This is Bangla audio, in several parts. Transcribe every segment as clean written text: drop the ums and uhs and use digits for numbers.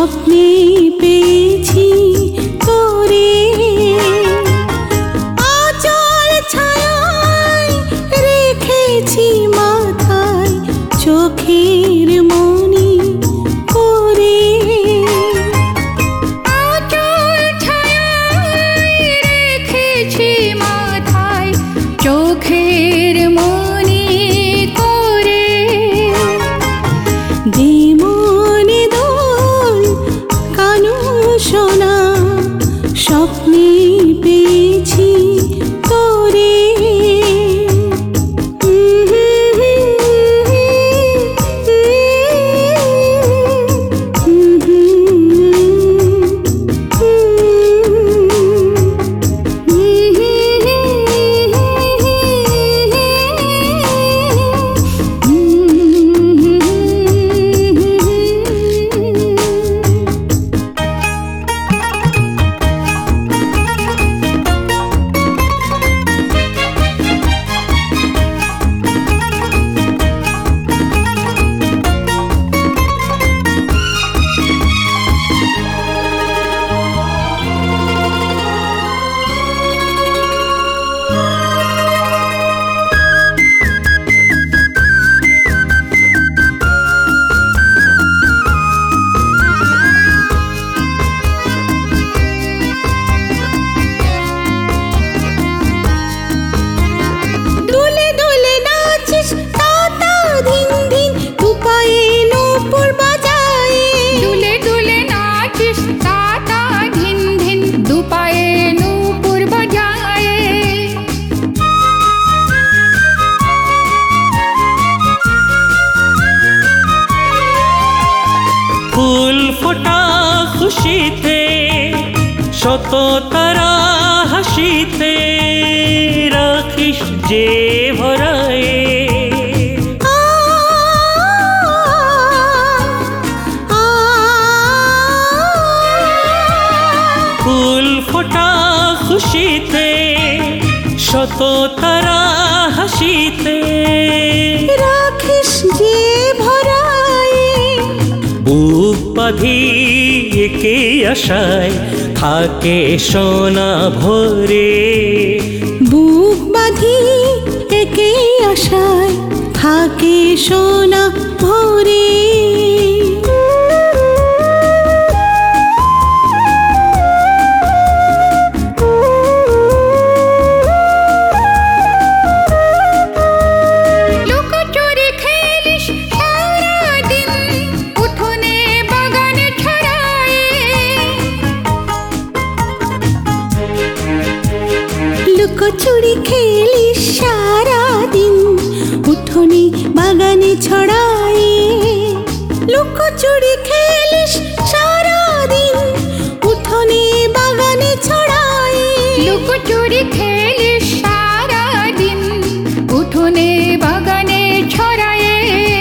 স্বপ্নে পেয়েছি তোরে, আঁচল ছায়ায় রেখেছি মাথায় চোখের মনি করে। আঁচল ছায়ায় রেখেছি মাথায় চোখের মনি করে। দে মনে দোল কানু সোনা, স্বপ্নে পেয়েছি তোরে। ফুল ফোটা খুশিতে শত তারা হাসিতে রাখিস যে ভরায়ে। ফুল ফোটা খুশিতে শত তারা হাসিতে রাখিস যে ভরায়ে। বুক বাঁধিয়ে কে আশায় থাকে সোনা ভরে। বুক বাঁধি একে আশায় থাকে সোনা ভরে। লুকোচুরি খেলিস সারাদিন উঠোনে বাগানে ছড়ায়ে। লুকোচুরি খেলিস সারাদিন উঠোনে বাগানে ছড়ায়ে। লুকোচুরি খেলিস সারাদিন উঠোনে বাগানে ছড়ায়ে।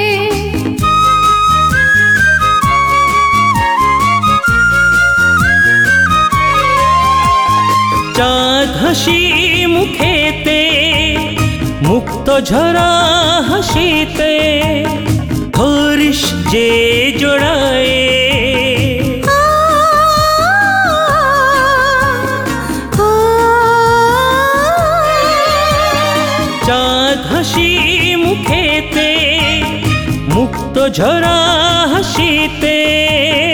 চাঁদ হাসি মুখেতে মুক্ত ঝরা হাসিতে ধরিস যে জোড়ায়ে। চাঁদ হাসি মুখেতে মুক্ত ঝরা হাসিতে